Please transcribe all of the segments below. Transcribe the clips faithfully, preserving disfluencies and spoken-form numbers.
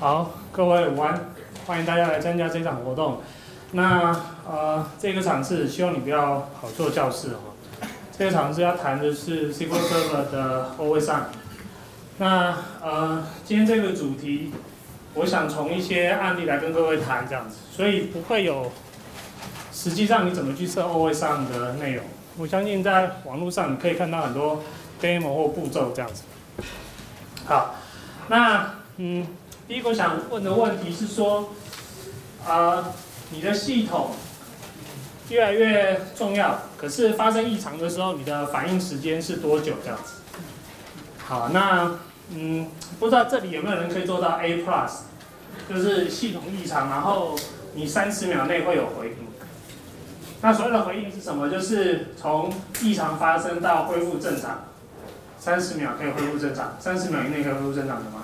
好，各位午安，欢迎大家来参加这场活动。那呃，这个场次希望你不要跑错教室哦。这个场次要谈的是 S Q L Server 的 Always On。那呃，今天这个主题，我想从一些案例来跟各位谈这样子，所以不会有实际上你怎么去设 Always On 的内容。我相信在网络上你可以看到很多 demo 或步骤这样子。好，那嗯。第一个我想问的问题是说，呃，你的系统越来越重要，可是发生异常的时候，你的反应时间是多久这样子？好，那嗯，不知道这里有没有人可以做到 A plus， 就是系统异常，然后你三十秒内会有回应。那所谓的回应是什么？就是从异常发生到恢复正常，三十秒可以恢复正常，三十秒以内可以恢复正常的吗？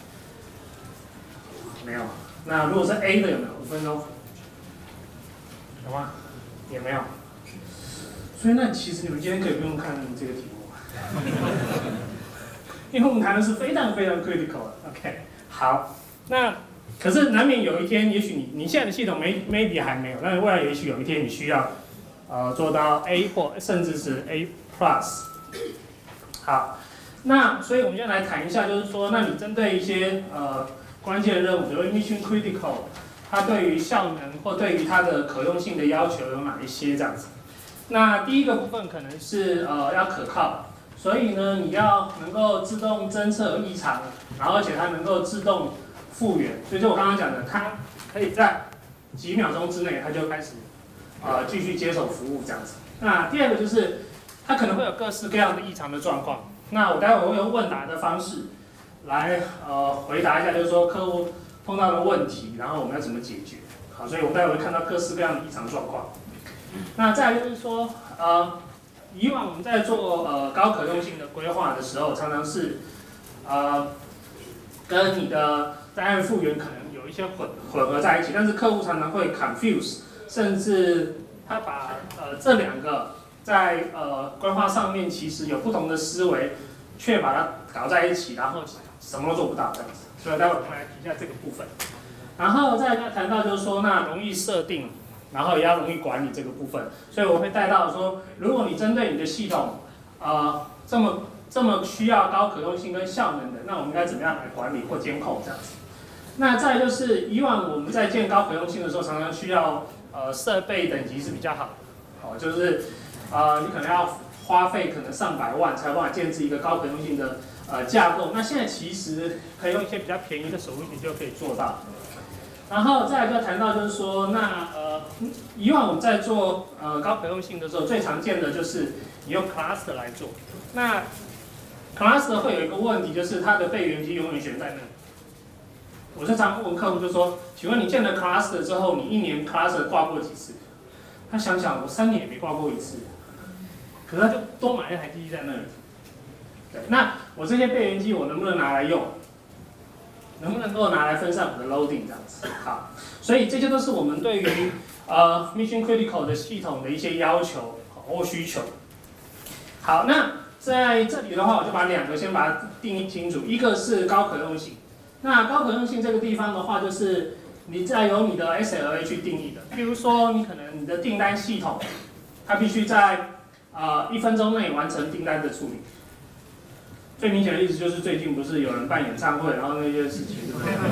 没有。那如果是 A 的有没有？五分钟？有吗？也没有。所以那其实你们今天可以不用看这个题目，因为我们谈的是非常非常 critical 的。OK， 好。那可是难免有一天，也许你你现在的系统 maybe 还没有，但是未来也许有一天你需要呃做到 A 或甚至是 A plus。好，那所以我们先来谈一下，就是说，那你针对一些呃。关键任务，比如 mission critical， 它对于效能或对于它的可用性的要求有哪一些这样子？那第一个部分可能是呃要可靠，所以呢你要能够自动侦测异常，然后而且它能够自动复原，所以就我刚刚讲的，它可以在几秒钟之内它就开始呃继续接手服务这样子。那第二个就是它可能会有各式各样的异常的状况，那我待会会用问答的方式。来呃回答一下，就是说客户碰到的问题，然后我们要怎么解决？好，所以我们待会会看到各式各样的异常状况。那再来就是说，呃，以往我们在做呃高可用性的规划的时候，常常是呃跟你的单案复原可能有一些混混合在一起，但是客户常常会 confuse， 甚至他把呃这两个在呃规划上面其实有不同的思维，却把它搞在一起，然后什么都做不到这样子，所以待会我们来提一下这个部分，然后再来谈到就是说，那容易设定，然后也要容易管理这个部分，所以我会带到说，如果你针对你的系统，呃，这么这么需要高可用性跟效能的，那我们应该怎么样来管理或监控这样子？那再来就是以往我们在建高可用性的时候，常常需要呃设备等级是比较好的，好，就是呃你可能要花费可能上百万才有办法建置一个高可用性的。呃，架构，那现在其实可以用一些比较便宜的手术品就可以做到。然后再来就谈到就是说，那呃，以往我们在做呃高可用性的时候，最常见的就是你用 cluster 来做。那 cluster 会有一个问题，就是它的备源机永远悬在那里。我就常问客户就说，请问你建了 cluster 之后，你一年 cluster 挂过几次？他想想，我三年也没挂过一次，可是他就多买一台机器在那里。对，那我这些备源机我能不能拿来用？能不能够拿来分散我的 loading 这样子？好，所以这些都是我们对于呃 mission critical 的系统的一些要求或需求。好，那在这里的话，我就把两个先把它定义清楚，一个是高可用性。那高可用性这个地方的话，就是你再由你的 S L A 去定义的。比如说，你可能你的订单系统，它必须在呃一分钟内完成订单的处理。最明显的例子就是最近不是有人办演唱会，然后那些事情，对不对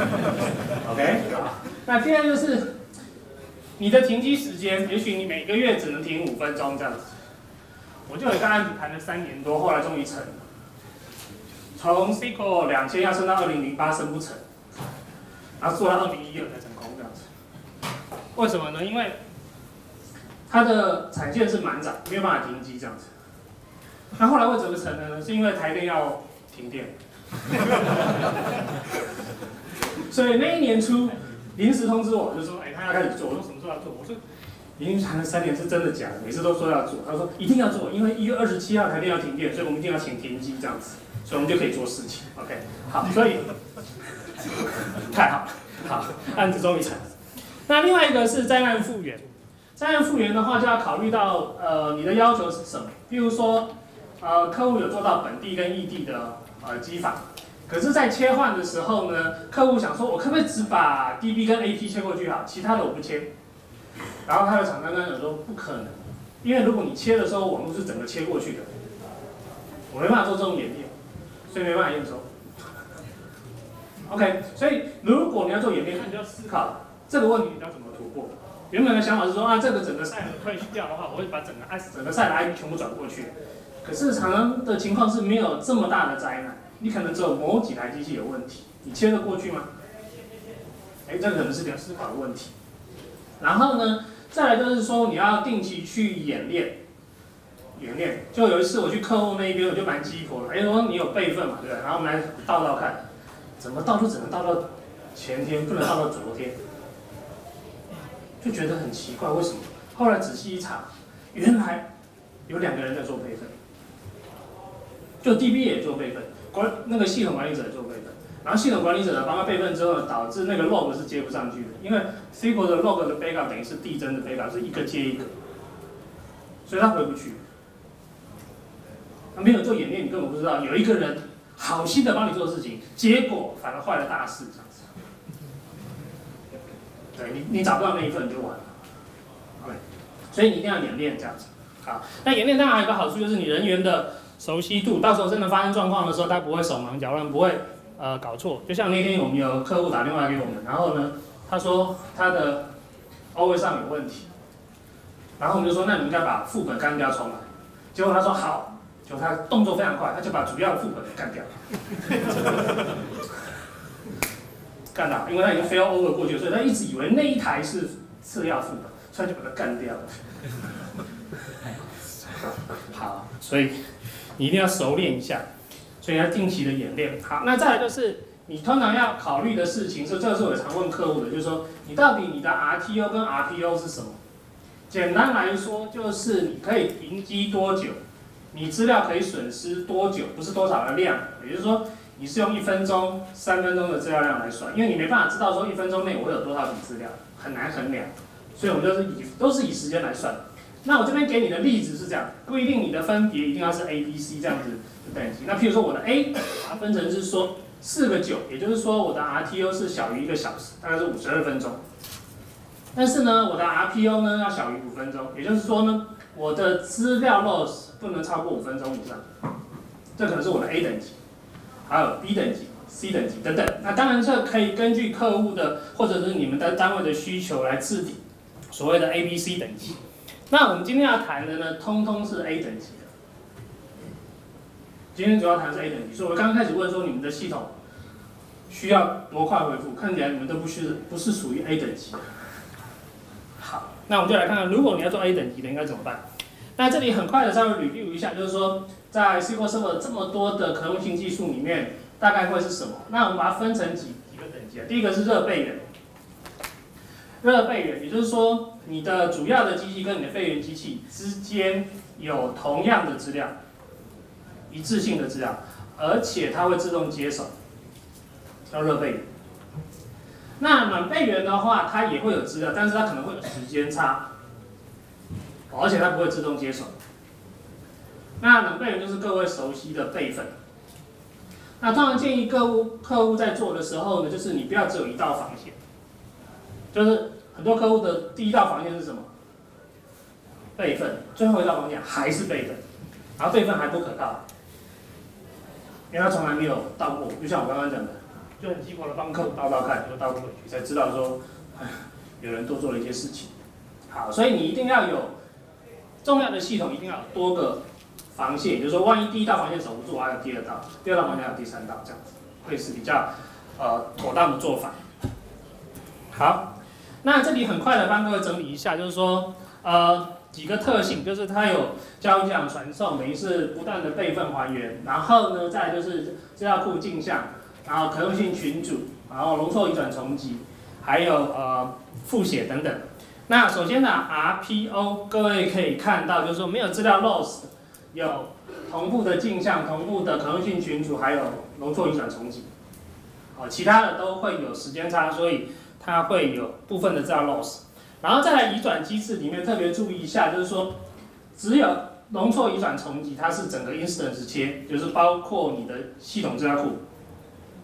？OK， 好。那第二就是你的停机时间，也许你每个月只能停五分钟这样子。我就有一个案子谈了三年多，后来终于成了。从 S Q L 两千要升到二零零八升不成，然后做到二零一二才成功这样子。为什么呢？因为它的产线是满载，没有办法停机这样子。那后来为什么成了呢？是因为台电要停电，所以那一年初临时通知我，就说，哎、欸，他要开始做。我说什么时候要做？我说已经谈了三年，是真的假的？每次都说要做，他说一定要做，因为一月二十七号台电要停电，所以我们一定要请停机这样子，所以我们就可以做事情。OK， 好，所以太好，好，案子终于成了。那另外一个是灾难复原，灾难复原的话就要考虑到呃你的要求是什么，譬如说。呃，客户有做到本地跟异地的呃机房， 可是，在切换的时候呢，客户想说，我可不可以只把 D B 跟 A P 切过去好，其他的我不切？然后他的厂商跟他讲说，不可能，因为如果你切的时候，网络是整个切过去的，我没办法做这种演练，所以没办法验收。OK， 所以如果你要做演练，那你就要思考这个问题你要怎么突破。原本的想法是说，啊，这个整个赛的会掉的话，我会把整个 I 整个赛的 I P 全部转过去。可是常常的情况是没有这么大的灾难。你可能只有某几台机器有问题，你切得过去吗？哎，这可能是你要思考的问题。然后呢，再来就是说你要定期去演练，演练。就有一次我去客户那一边，我就蛮鸡婆的，哎，说你有备份嘛，对不对？然后我们来倒倒看，怎么倒就只能倒到前天，不能倒到昨天，就觉得很奇怪，为什么？后来仔细一查，原来有两个人在做备份，就 D B 也做备份。管那个系统管理者做备份，然后系统管理者呢帮他备份之后呢，导致那个 log 是接不上去的，因为 S Q L 的 log 的 backup 等于是递增的 backup， 是一个接一个，所以他回不去。他没有做演练，你根本不知道有一个人好心的帮你做事情，结果反而坏了大事这样子。对你，你找不到那一份就完了。OK， 所以你一定要演练这样子。好，那演练当然还有一个好处就是你人员的熟悉度，到时候真的发生状况的时候，他不会手忙脚乱，不会呃搞错。就像那天我们有客户打电话给我们，然后呢，他说他的 O S 上有问题，然后我们就说那你应该把副本干掉重来。结果他说好，结果他动作非常快，他就把主要的副本给干掉了，干掉，因为他已经 fail over 过去了，所以他一直以为那一台是次要副本，所以就把它干掉了。好，所以你一定要熟练一下，所以要定期的演练。好，那再来就是你通常要考虑的事情，是这个是我常问客户的，就是说你到底你的 R T O 跟 R P O 是什么？简单来说，就是你可以停机多久，你资料可以损失多久，不是多少的量，也就是说你是用一分钟、三分钟的资料量来算，因为你没办法知道说一分钟内我会有多少笔资料，很难衡量，所以我们就是以都是以时间来算。那我这边给你的例子是这样，不一定你的分别一定要是 A、B、C 这样子的等级。那譬如说我的 A 把它分成是说四个九，也就是说我的 R T O 是小于一个小时，大概是五十二分钟。但是呢，我的 R P O 呢要小于五分钟，也就是说呢，我的资料 loss 不能超过五分钟以上。这可能是我的 A 等级，还有 B 等级、C 等级等等。那当然这可以根据客户的或者是你们的单位的需求来制定所谓的 A、B、C 等级。那我们今天要谈的呢，通通是 A 等级的。今天主要谈是 A 等级，所以我刚刚开始问说你们的系统需要多快回复，看起来你们都不是不是属于 A 等级的。好，那我们就来看看，如果你要做 A 等级的应该怎么办？那这里很快的稍微 review 一下，就是说在 S Q L Server 这么多的可用性技术里面，大概会是什么？那我们把它分成几几个等级啊？第一个是热备源。热备源，也就是说，你的主要的机器跟你的备源机器之间有同样的资料，一致性的资料，而且它会自动接手，叫热备源。那暖备源的话，它也会有资料，但是它可能会有时间差，而且它不会自动接手。那冷备源就是各位熟悉的备份。那通常建议客户客户在做的时候呢，就是你不要只有一道防线。就是很多客户的第一道防线是什么？备份，最后一道防线还是备份，然后备份还不可靠，因为他从来没有倒过，就像我刚刚讲的，就很鸡婆的帮客户倒倒看，就倒不回去，才知道说，有人多做了一些事情。好，所以你一定要有重要的系统，一定要有多个防线，也就是说，万一第一道防线守不住，还有第二道，第二道防线还有第三道，这样子会是比较呃妥当的做法。好。那这里很快的帮各位整理一下，就是说，呃，几个特性，就是它有交讲传送，等于是不断的备份还原，然后呢，再来就是资料库镜像，然后可用性群组，然后容错移转重集，还有呃复写等等。那首先呢 ，R P O， 各位可以看到，就是说没有资料 loss， 有同步的镜像、同步的可用性群组，还有容错移转重集。好，其他的都会有时间差，所以它会有部分的资料 loss， 然后再来移转机制里面特别注意一下，就是说只有容错移转重集，它是整个 instance 切，就是包括你的系统资料库，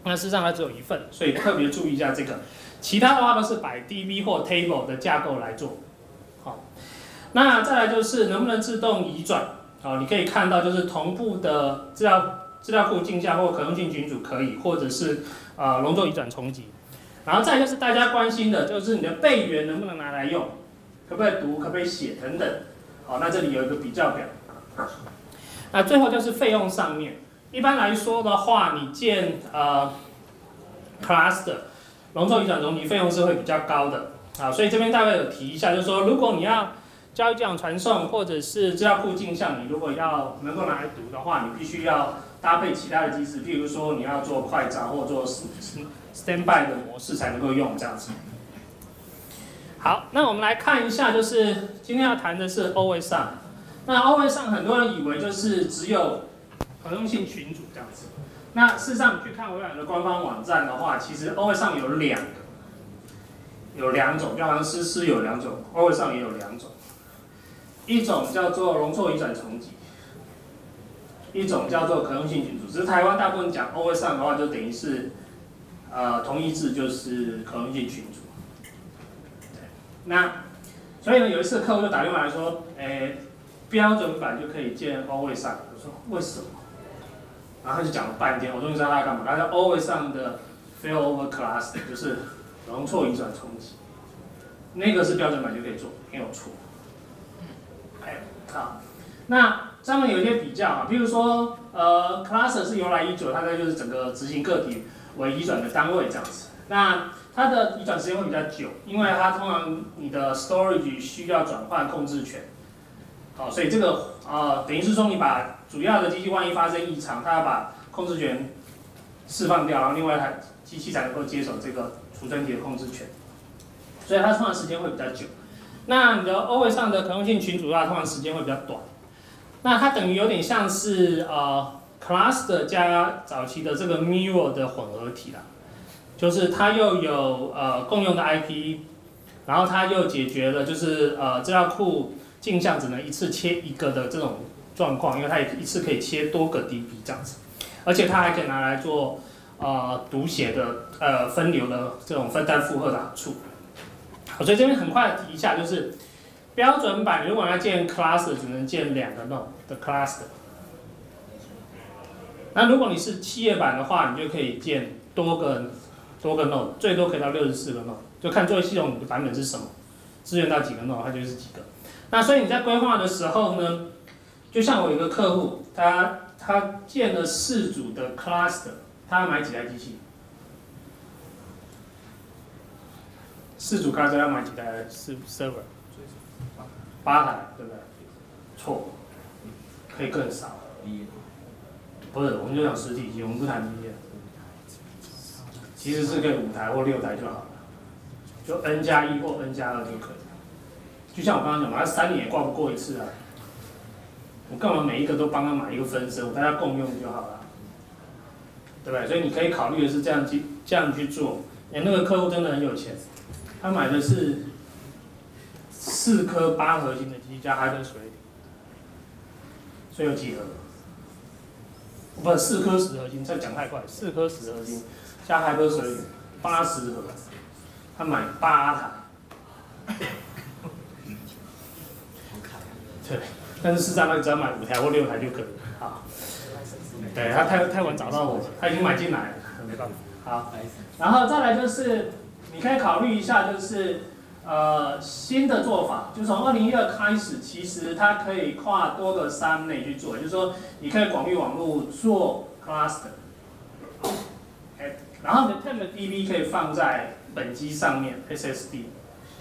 那事实上它只有一份，所以特别注意一下这个。其他的话都是摆 D B 或 table 的架构来做。好，那再来就是能不能自动移转？好，你可以看到就是同步的资料资料库镜像或可用性群组可以，或者是呃容错移转重集。然后再就是大家关心的就是你的备源能不能拿来用，可不可以读，可不可以写等等。好，那这里有一个比较表。那最后就是费用上面，一般来说的话，你建呃 cluster 容错移转重集费用是会比较高的啊，所以这边大概有提一下，就是说如果你要交易机场传送或者是资料库镜像，你如果要能够拿来读的话，你必须要搭配其他的机制，譬如说你要做快闸或做 standby 的模式才能够用这样子。好，那我们来看一下，就是今天要谈的是 Always On。那 Always On 很多人以为就是只有可用性群组这样子。那事实上，你去看微软的官方网站的话，其实 Always On 有两个，有两种，就好像诗诗有两种 ，Always On 也有两种。一种叫做容错移转重集，一种叫做可用性群组。只是台湾大部分讲 Always On 的话，就等于是呃同义字就是可用性群组。那所以呢，有一次客户就打电话来说，诶，标准版就可以建 Always On。我说为什么？然后他就讲了半天，我终于知道他干嘛。他叫 Always On 的 Failover Class， 就是容错移转重集，那个是标准版就可以做，没有错。哎，好，那上面有一些比较啊，比如说呃 ，Cluster 是由来已久，它的就是整个执行个体为移转的单位这样子。那它的移转时间会比较久，因为它通常你的 storage 需要转换控制权，好，所以这个呃等于是说你把主要的机器万一发生异常，它要把控制权释放掉，然后另外一台机器才能够接手这个储存体的控制权，所以它通常时间会比较久。那你的 Always On 的可用性群组的话，通常时间会比较短。那它等于有点像是呃 Cluster 加早期的这个 Mirror 的混合体啦。就是它又有呃共用的 I P， 然后它又解决了就是呃资料库镜像只能一次切一个的这种状况，因为它一次可以切多个 D B 这样子，而且它还可以拿来做呃读写的呃分流的这种分担负荷的好处。好，所以这边很快提一下，就是标准版如果要建 cluster 只能建两个 node 的 cluster， 那如果你是企业版的话，你就可以建多个。多个 node， 最多可以到六十四个 node， 就看作业系统你的版本是什么，支援到几个 node， 它就是几个。那所以你在规划的时候呢，就像我有一个客户，他他建了四组的 cluster， 他要买几台机器？四组 cluster 要买几台 server？ 八台，对不对？错，可以更少。不是，我们就讲实体机，我们不谈机械。其实是可以五台或六台就好了，就 n 加一或 n 加二就可以。就像我刚刚讲嘛，他三年也挂不过一次啊。我干嘛每一个都帮他买一个分身，大家共用就好了，对不对？所以你可以考虑的是这样去这样去做。哎，那个客户真的很有钱，他买的是四颗八核心的机加海本水里，所以有几核？不是四颗十核心，这讲太快，四颗十核心。加海波水八十盒，他买八台，对，但是事实上他只要买五台或六台就可以了啊。对他太太晚找到我，他已经买进来了，没办法。好，然后再来就是你可以考虑一下，就是呃新的做法，就从二零一二开始，其实它可以跨多个三内去做，就是说你可以广域网络做 cluster。然后你的 temp D B 可以放在本机上面 S S D，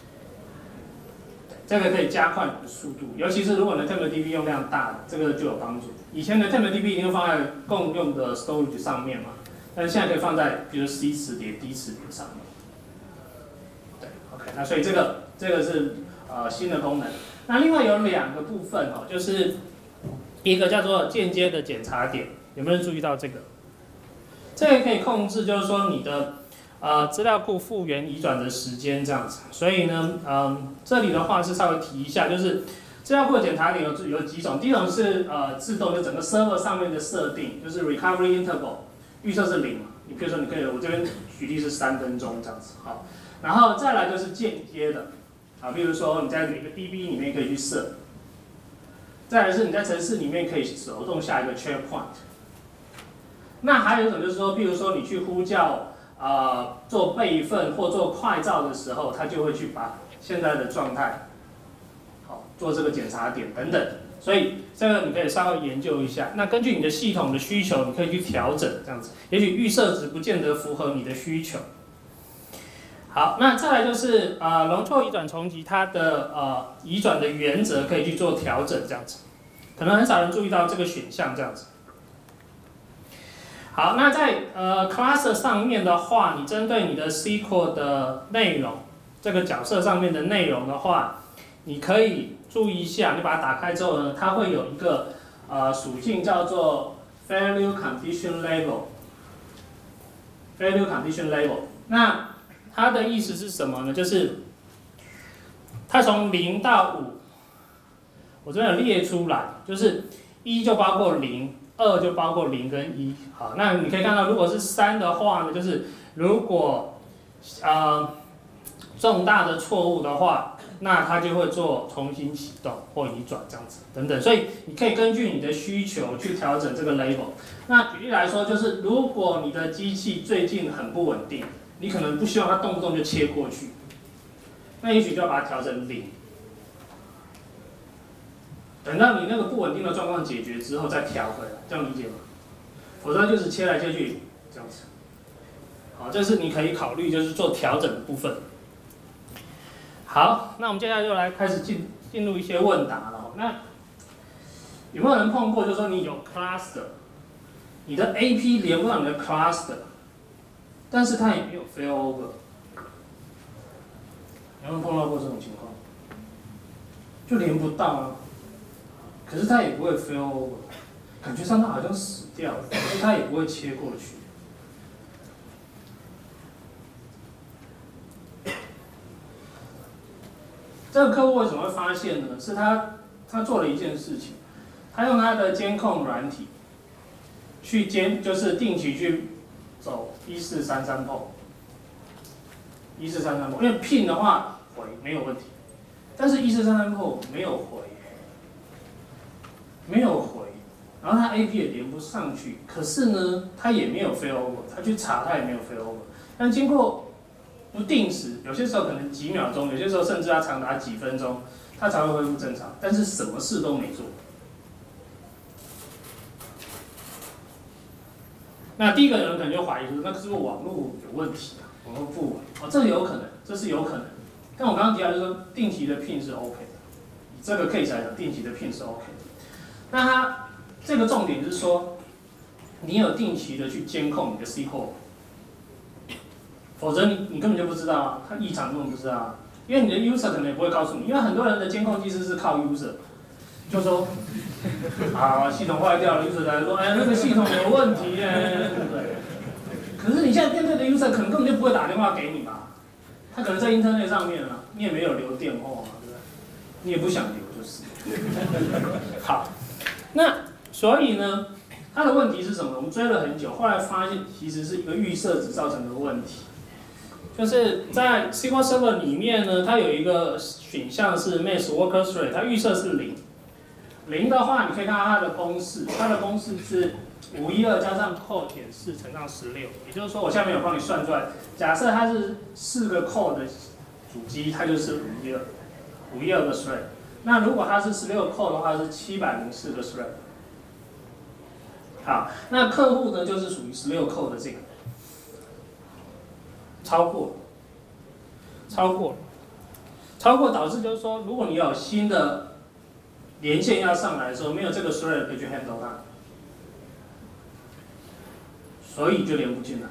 这个可以加快你的速度，尤其是如果你的 temp D B 用量大，这个就有帮助。以前的 temp D B 一定放在共用的 storage 上面嘛，但是现在可以放在比如 C 磁碟、D 磁碟上面。对 ，OK， 那所以这个这个是呃新的功能。那另外有两个部分哦，就是一个叫做间接的检查点，有没有人注意到这个？这个可以控制，就是说你的呃资料库复原移转的时间这样子。所以呢，嗯，这里的话是稍微提一下，就是资料库的检查点有有几种。第一种是呃自动，就整个 server 上面的设定，就是 recovery interval 预设是零嘛， 你比如说你可以，我这边举例是三分钟这样子，好，然后再来就是间接的，啊，比如说你在每个 D B 里面可以去设，再来是你在程式里面可以手动下一个 checkpoint。那还有一种就是说，比如说你去呼叫呃做备份或做快照的时候，它就会去把现在的状态，好做这个检查点等等。所以这个你可以稍微研究一下。那根据你的系统的需求，你可以去调整这样子。也许预设值不见得符合你的需求。好，那再来就是呃容错移转重集它的呃移转的原则可以去做调整这样子。可能很少人注意到这个选项这样子。好，那在呃 class 上面的话，你针对你的 S Q L 的内容，这个角色上面的内容的话，你可以注意一下，你把它打开之后呢，它会有一个呃属性叫做 value condition label。value condition label， 那它的意思是什么呢？就是它从零到五，我这边有列出来，就是一就包括零。二就包括零跟一，好，那你可以看到，如果是三的话呢，就是如果呃重大的错误的话，那它就会做重新启动或移转这样子等等，所以你可以根据你的需求去调整这个 label。那举例来说，就是如果你的机器最近很不稳定，你可能不希望它动不动就切过去，那也许就要把它调成零。等到你那个不稳定的状况解决之后再调回来，这样理解吗？否则就是切来切去这样子。好，这是你可以考虑就是做调整的部分。好，那我们接下来就来开始进进入一些问答了。那有没有人碰过，就是说你有 cluster， 你的 A P 连不到你的 cluster， 但是它也没有 failover， 有没有碰到过这种情况？就连不到啊。可是它也不会 fail over， 感觉上它好像死掉了，可是它也不会切过去。这个客户为什么会发现呢？是他他做了一件事情，他用他的监控软体去监，就是定期去走一四三三 port， 一四三三 port， 因为 pin 的话回没有问题，但是一四三三 port 没有回。没有回，然后它 A P 也连不上去，可是呢，它也没有 failover， 它去查它也没有 failover， 但经过不定时，有些时候可能几秒钟，有些时候甚至它长达几分钟，它才会恢复正常，但是什么事都没做。那第一个人可能就怀疑说，那是不是网络有问题啊？网络不稳？哦，这有可能，这是有可能。但我刚刚提到就是说，定期的 pin 是 OK 的，以这个 case 来讲，定期的 pin 是 OK 的。那它这个重点就是说，你有定期的去监控你的 S Q L， 否则你你根本就不知道啊，它异常根本不知道啊，因为你的 user 可能也不会告诉你，因为很多人的监控机制是靠 user， 就说啊系统坏掉了 ，user 来说，哎那个系统有问题耶，对不对？可是你现在面对的 user 可能根本就不会打电话给你吧，他可能在 internet 上面啊，你也没有留电话嘛，对不对？你也不想留就是。好。那所以呢，它的问题是什么？我们追了很久，后来发现其实是一个预设值造成的问题。就是在 S Q L Server 里面呢，它有一个选项是 Max Workers Rate， 它预设是零。零的话，你可以看到它的公式，它的公式是五一二加上 core 减四乘上十六，也就是说我下面有帮你算出来，假设它是四个 core 的主机，它就是五一二，五一二个 thread。那如果它是十六 core 的话，是七百零四个 thread。好，那客户呢就是属于十六 core 的这个，超过，超过，超过导致就是说，如果你有新的连线要上来的时候，没有这个 thread 可以去 handle 它，所以就连不进来。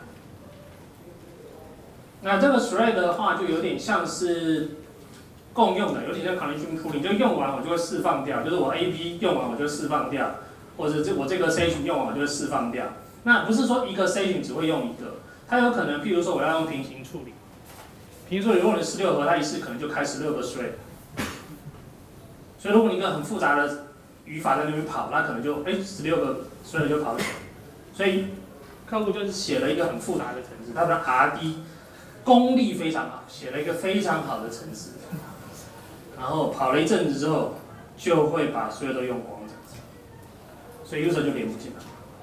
那这个 thread 的话，就有点像是共用的，有点像 condition pooling， 就用完我就会释放掉，就是我 A P 用完我就释放掉，或者这我这个 session 用完我就会释放掉。那不是说一个 session 只会用一个，它有可能，譬如说我要用平行处理，平行处理如果你十六核，它一次可能就开十六个 thread。所以如果你一个很复杂的语法在那边跑，那可能就哎十六个 thread 就跑起来。所以客户就是写了一个很复杂的程式，他的 R D 功力非常好，写了一个非常好的程式，然后跑了一阵子之后，就会把所有都用光这样子，所以 user 就连不进来，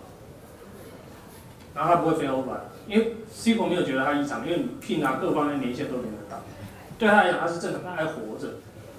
然后他不会 fail over， 因为 S Q L 没有觉得它异常，因为你 pin 啊各方面连线都连得到，对他来讲他是正常，他还活着。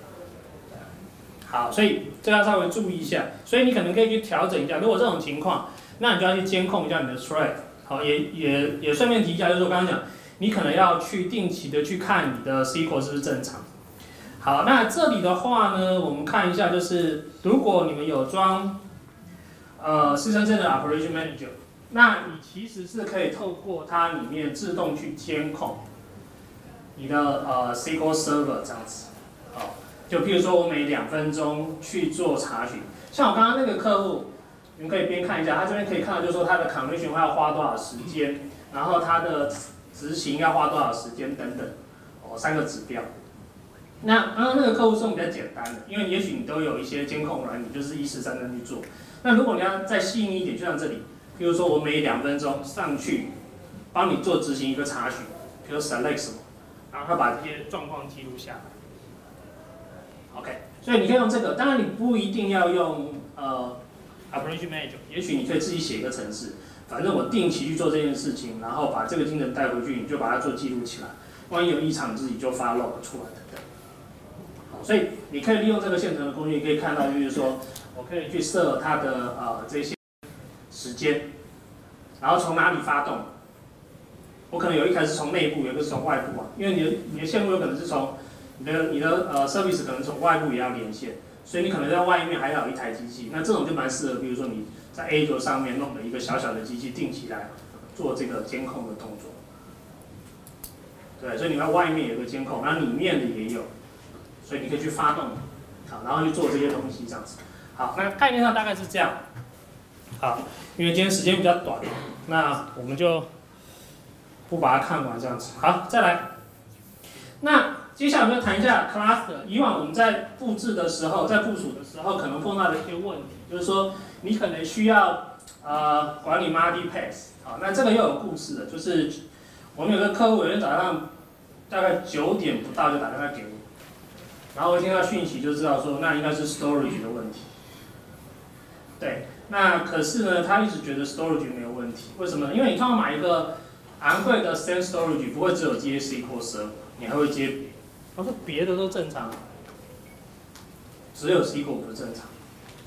好，所以这要稍微注意一下，所以你可能可以去调整一下，如果这种情况，那你就要去监控一下你的 thread。好，也也也顺便提一下，就是我刚刚讲，你可能要去定期的去看你的 S Q L 是不是正常。好，那这里的话呢，我们看一下，就是如果你们有装呃四声称的 Operation Manager， 那你其实是可以透过它里面自动去监控你的呃 S Q L Server 这样子。好，就譬如说我每两分钟去做查询，像我刚刚那个客户。你们可以边看一下，他这边可以看到，就是说他的 conversion 要花多少时间，然后他的执行要花多少时间等等，哦，三个指标。那刚刚那个客户是用比较简单的，因为也许你都有一些监控软体，就是一时三刻去做。那如果你要再细腻一点，就像这里，比如说我每两分钟上去帮你做执行一个查询，比如 select 什么，然后他把这些状况记录下来。OK， 所以你可以用这个，当然你不一定要用呃。Operation Manager， 也许你可以自己写一个程式，反正我定期去做这件事情，然后把这个精神带回去，你就把它做记录起来。万一有异常，自己就发 log 出来等等。好，所以你可以利用这个现成的工具，可以看到就是说，我可以去设它的呃这些时间，然后从哪里发动。我可能有一台是从内部，有一个是从外部啊，因为你的你的线路有可能是从你的你的呃 service 可能从外部也要连线。所以你可能在外面还要有一台机器，那这种就蛮适合，比如说你在 A 轴上面弄了一个小小的机器，定期来做这个监控的动作。对，所以你在外面有个监控，那里面的也有，所以你可以去发动，好，然后去做这些东西这样子。好，那概念上大概是这样。好，因为今天时间比较短，那我们就不把它看完这样子。好，再来，那。接下来我们要谈一下 cluster。以往我们在布置的时候，在部署的时候，可能碰到的一些问题，就是说你可能需要呃管理 multi-path。好，那这个又有故事的，就是我们有个客户，有天早上大概九点不到就打电话给我，然后我听到讯息就知道说，那应该是 storage 的问题。对，那可是呢，他一直觉得 storage 没有问题，为什么呢？因为你通常买一个昂贵的 S A N storage， 不会只有接 S Q L Server， 你还会接。他说别的都正常，只有 S Q L 不正常。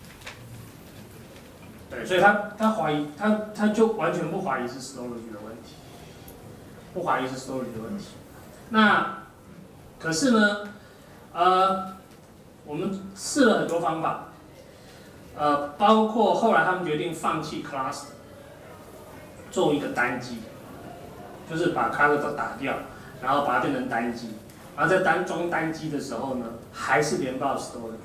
对，所以他他怀疑他他就完全不怀疑是 storage 的问题，不怀疑是 storage 的问题。那可是呢，呃，我们试了很多方法，呃，包括后来他们决定放弃 cluster， 做一个单机，就是把 cluster 都打掉，然后把它变成单机。然后在单装单机的时候呢，还是连不到 storage，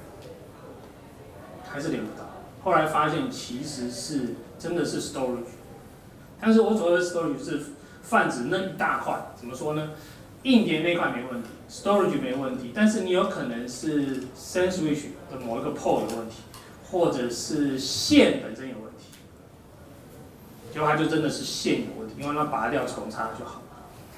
还是连不到。后来发现其实是真的是 storage， 但是我所谓的 storage 是泛指那一大块，怎么说呢？硬碟那块没问题 ，storage 没问题，但是你有可能是 S A N switch 的某一个 port 有问题，或者是线本身有问题，结果它就真的是线有问题，因为它拔掉重插就好。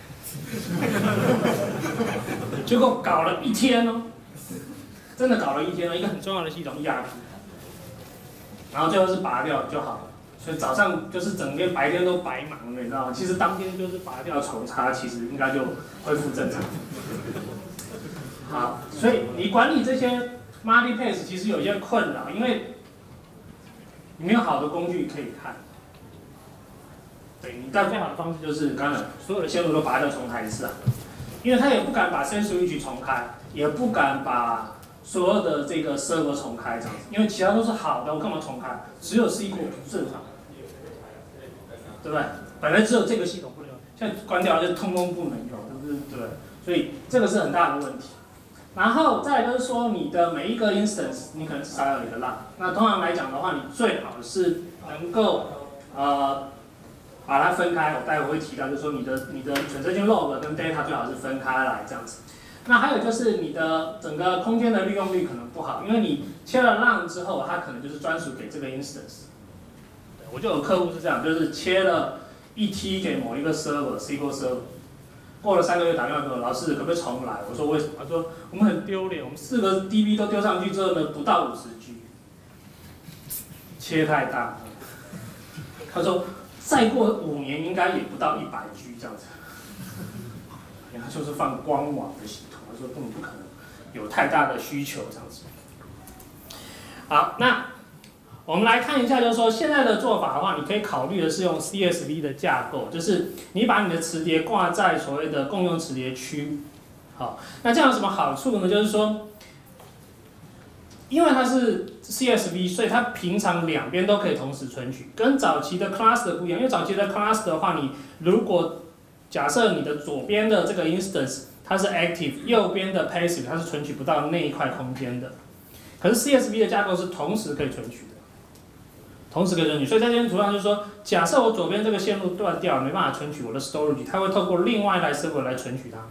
结果搞了一天哦，真的搞了一天哦，一个很重要的系统 E R P， 然后最后是拔掉就好了。所以早上就是整天白天都白忙了，你知道吗？其实当天就是拔掉重插，其实应该就恢复正常。好，所以你管理这些 multi-path 其实有一些困扰，因为你没有好的工具可以看。对，你但最好的方式就是刚才所有的线路都拔掉重开一次啊，因为他也不敢把 S A N switch 重开，也不敢把所有的这个 server 重开这样子，因为其他都是好的，我干嘛重开？只有 S Q L 不正常，对不对？本来只有这个系统不能用，现在关掉就通通不能用，对不对？对，所以这个是很大的问题。然后再来就是说，你的每一个 instance 你可能至少要有一个 log。那通常来讲的话，你最好是能够呃。把它分开，我待会会提到，就是说你的你的存证件 log 跟 data 最好是分开来这样子。那还有就是你的整个空间的利用率可能不好，因为你切了 L A N 之后，它可能就是专属给这个 instance。 我就有客户是这样，就是切了一 T 给某一个 server，S Q L server， 过了三个月打电话给我，老师可不可以重来？我说为什么？他说我们很丢脸，我们四个 D B 都丢上去之后呢，不到五十 G， 切太大。他说再过五年应该也不到一百 G 这样子。他就是放光网的系统，他说根本不可能有太大的需求这样子。好，那我们来看一下，就是说现在的做法的话，你可以考虑的是用 C S V 的架构，就是你把你的磁碟挂在所谓的共用磁碟区。好，那这样有什么好处呢？就是说，因为它是 C S V， 所以它平常两边都可以同时存取，跟早期的 cluster 不一样。因为早期的 cluster 的话，你如果假设你的左边的这个 instance 它是 active， 右边的 passive 它是存取不到那一块空间的。可是 C S V 的架构是同时可以存取的，同时可以存取。所以在这张图上就是说，假设我左边这个线路断掉，没办法存取我的 storage， 它会透过另外一台 server 来存取它。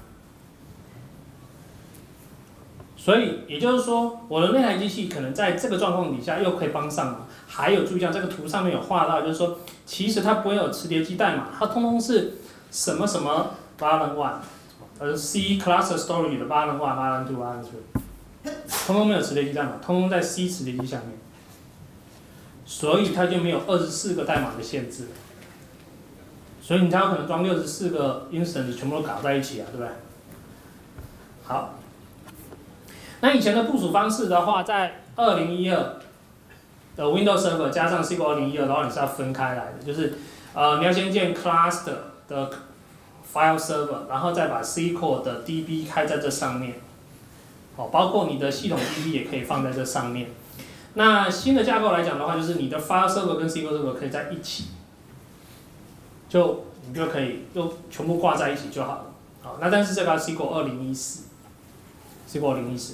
所以也就是说，我的那台机器可能在这个状况底下又可以帮上忙。还有注意一下，这个图上面有画到，就是说，其实它不会有磁碟机代码，它通通是什么什么 Balan one， 呃 C cluster storage 的 Balan one、Balan two、Balan three， 通通没有磁碟机代码，通通在 C 磁碟机下面，所以它就没有二十四个代码的限制。所以你才有可能装六十四个 instance 全部都搞在一起啊，对不对？好，那以前的部署方式的话，在二零一二的 Windows Server 加上 S Q L 二零一二的话，你是要分开来的，就是呃你要先建 cluster 的 file server， 然后再把 S Q L 的 D B 开在这上面，好，包括你的系统 D B 也可以放在这上面。那新的架构来讲的话，就是你的 file server 跟 S Q L server 可以在一起，就你就可以就全部挂在一起就好了。好，那但是这个 S Q L 二零一四 ，S Q L 二零一四。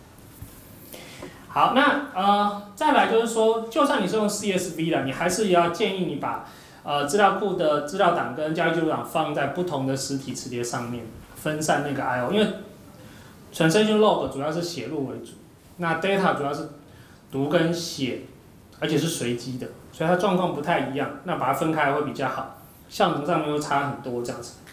好，那呃再来就是说，就算你是用 C S V 了，你还是要建议你把呃资料库的资料档跟交易记录档放在不同的实体磁碟上面，分散那个 I O， 因为 transaction log 主要是写入为主，那 data 主要是读跟写，而且是随机的，所以它状况不太一样，那把它分开会比较好，效能上面又差很多这样子。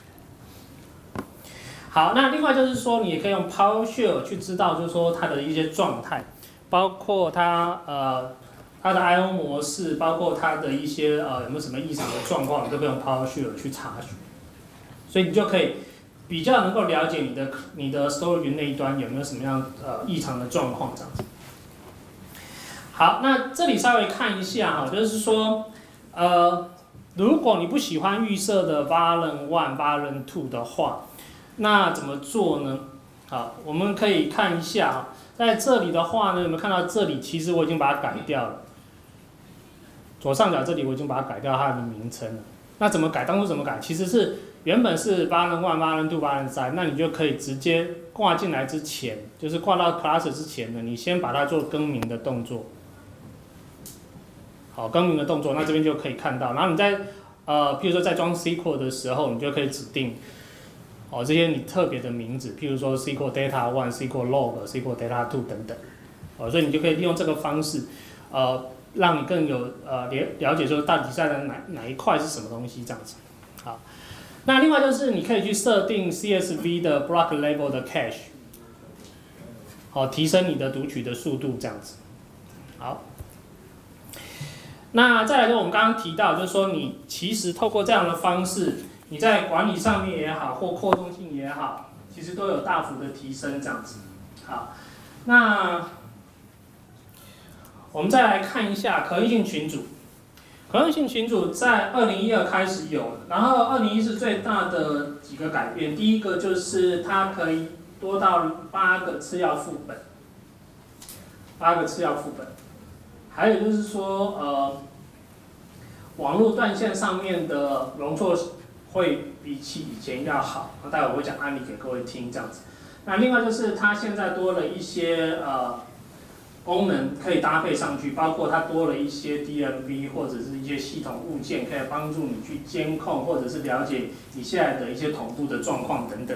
好，那另外就是说，你也可以用 PowerShell 去知道，就是说它的一些状态。包括它呃它的 I O 模式，包括它的一些呃有没有什么异常的状况，你都可以用 PowerShell 去查询，所以你就可以比较能够了解你的你的 storage 那一端有没有什么样呃异常的状况这样子。好，那这里稍微看一下哈，就是说呃如果你不喜欢预设的 Balan one、Balan two 的话，那怎么做呢？好，我们可以看一下哈。在这里的话呢，有没有看到这里？其实我已经把它改掉了。左上角这里我已经把它改掉它的名称了。那怎么改？当初怎么改？其实是原本是Balan one、Balan two、Balan three，那你就可以直接挂进来之前，就是挂到 class 之前呢，你先把它做更名的动作。好，更名的动作，那这边就可以看到。然后你在呃，譬如说在装 S Q L 的时候，你就可以指定。哦，这些你特别的名字，譬如说 S Q L Data one、S Q L Log、S Q L Data two 等等，哦，所以你就可以利用这个方式，呃，让你更有呃了了解说到底在哪哪一块是什么东西这样子。好，那另外就是你可以去设定 C S V 的 Block Level 的 Cache， 好，提升你的读取的速度这样子。好，那再来就是我们刚刚提到，就是说你其实透过这样的方式。你在管理上面也好，或扩充性也好，其实都有大幅的提升，这样子。好，那我们再来看一下可用性群组。可用性群组在二零一二开始有，然后二零一四最大的几个改变，第一个就是它可以多到八个次要副本，八个次要副本。还有就是说，呃，网络断线上面的容错会比起以前要好，待会我会讲案例给各位听，这样子。那另外就是它现在多了一些呃功能可以搭配上去，包括它多了一些 D M V 或者是一些系统物件，可以帮助你去监控或者是了解你现在的一些同步的状况等等。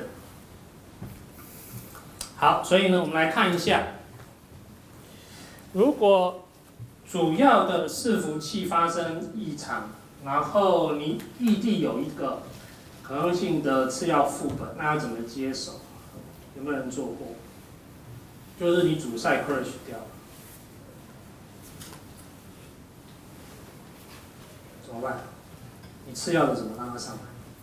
好，所以呢，我们来看一下，如果主要的伺服器发生异常，然后你异地有一个可用性的次要副本，那要怎么接手？有没有人做过？就是你主赛 crash 掉了，怎么办？你次要的怎么让它上来？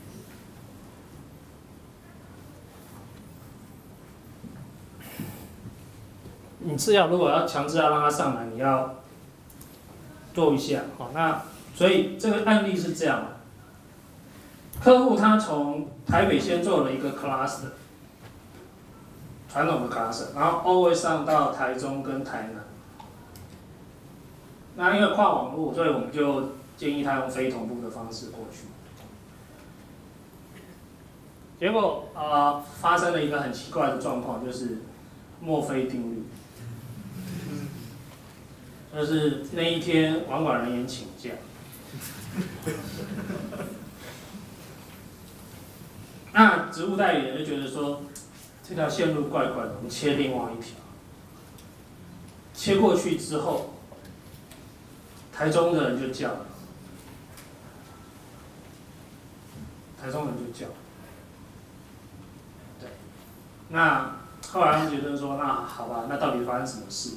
你次要如果要强制要让它上来，你要做一下，好，那所以这个案例是这样，客户他从台北先做了一个 cluster， 传统的 cluster， 然后 always 上到台中跟台南，那因为跨网络，所以我们就建议他用非同步的方式过去。结果呃发生了一个很奇怪的状况，就是墨菲定律。就是那一天，网管人员请假。那职务代理人就觉得说，这条线路怪怪的，我们切另外一条。切过去之后，台中的人就叫了，台中人就叫。对，那后来他们觉得说，那好吧，那到底发生什么事？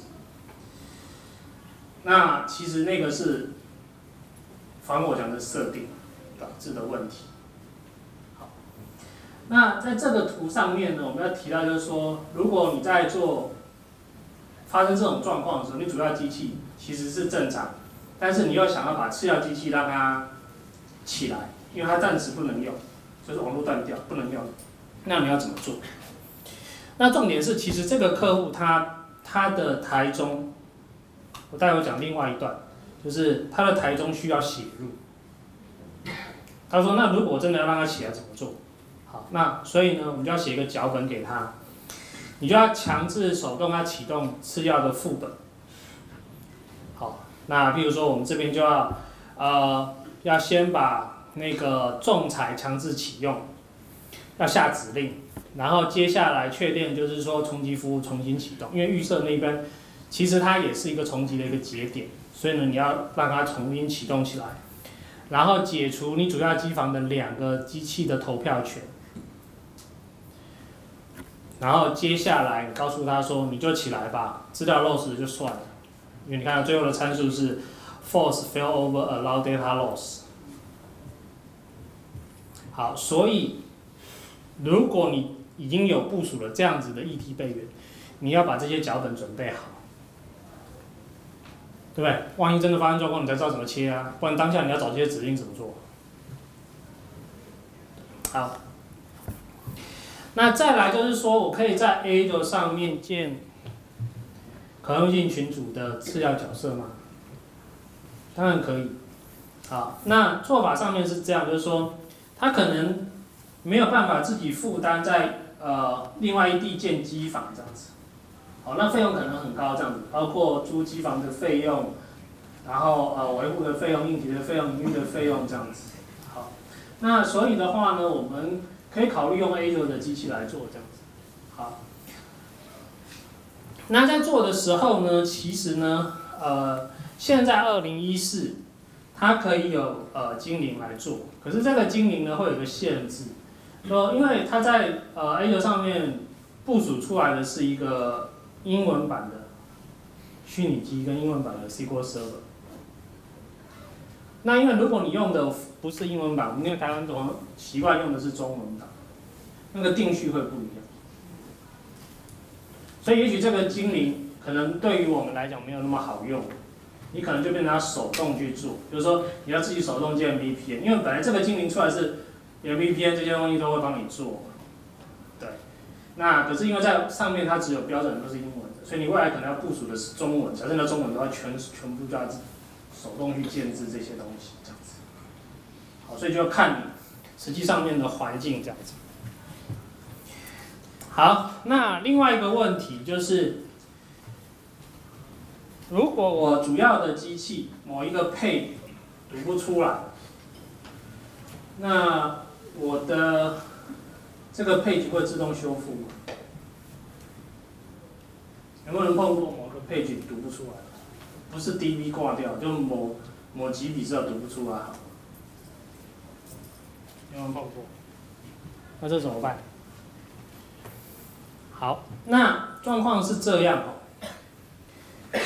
那其实那个是防火墙的设定导致的问题。好，那在这个图上面呢，我们要提到就是说，如果你在做发生这种状况的时候，你主要机器其实是正常，但是你又想要把次要机器让它起来，因为它暂时不能用，就是网络断掉不能用，那你要怎么做？那重点是，其实这个客户他他的台中。我待会讲另外一段，就是他的台中需要写入。他说：“那如果真的要让他起来怎么做？”好，那所以呢，我们就要写一个脚本给他，你就要强制手动要启动次要的副本。好，那比如说我们这边就要呃要先把那个仲裁强制启用，要下指令，然后接下来确定就是说重击服务重新启动，因为预设那边。其实它也是一个重击的一个节点，所以呢，你要让它重新启动起来，然后解除你主要机房的两个机器的投票权，然后接下来你告诉他说，你就起来吧，资料 loss 就算了，因为你看最后的参数是 false failover allow data loss。好，所以如果你已经有部署了这样子的议题备援，你要把这些脚本准备好。对不对？万一真的发生状况，你才知道怎么切啊，不然当下你要找这些指令怎么做？好，那再来就是说我可以在 A 的上面建可用性群组的次要角色吗？当然可以。好，那做法上面是这样，就是说他可能没有办法自己负担在呃另外一地建机房这样子。好，那费用可能很高，这样子，包括租机房的费用，然后呃维护的费用、硬体的费用、营运的费用这样子。好，那所以的话呢，我们可以考虑用 Azure 的机器来做这样子。好，那在做的时候呢，其实呢，呃，现在二零一四，它可以有呃精灵来做，可是这个精灵呢会有个限制，说因为它在呃 Azure 上面部署出来的是一个英文版的虚拟机跟英文版的 S Q L Server。那因为如果你用的不是英文版，我们因为台湾总习惯用的是中文版，那个定序会不一样。所以也许这个精灵可能对于我们来讲没有那么好用，你可能就变成要手动去做，比如说你要自己手动建 V P N， 因为本来这个精灵出来是连 V P N 这些东西都会帮你做，对。那可是因为在上面它只有标准都是英文的，所以你未来可能要部署的是中文，假设那中文的话全全部就要手动去建置这些东西，这样子。好，所以就要看你实际上面的环境这样子。好，那另外一个问题就是，如果我主要的机器某一个配读不出来，那我的这个配置会自动修复吗？有没有人碰过某个配置读不出来？ 不是 D B 挂掉，就某某几笔是要读不出来。有没有碰过？那这怎么办？好，那状况是这样哦。